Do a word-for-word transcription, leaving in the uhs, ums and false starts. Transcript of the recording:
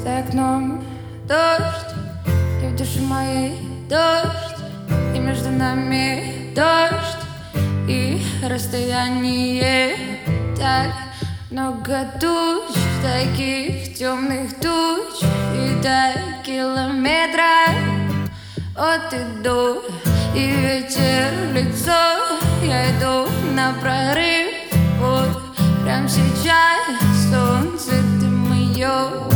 За окном дождь, и в душе моей дождь, и между нами дождь, и расстояние. Так много туч, таких темных туч, и до километра от и до, и ветер в лицо. Я иду на прорыв, вот прям сейчас солнце ты мое.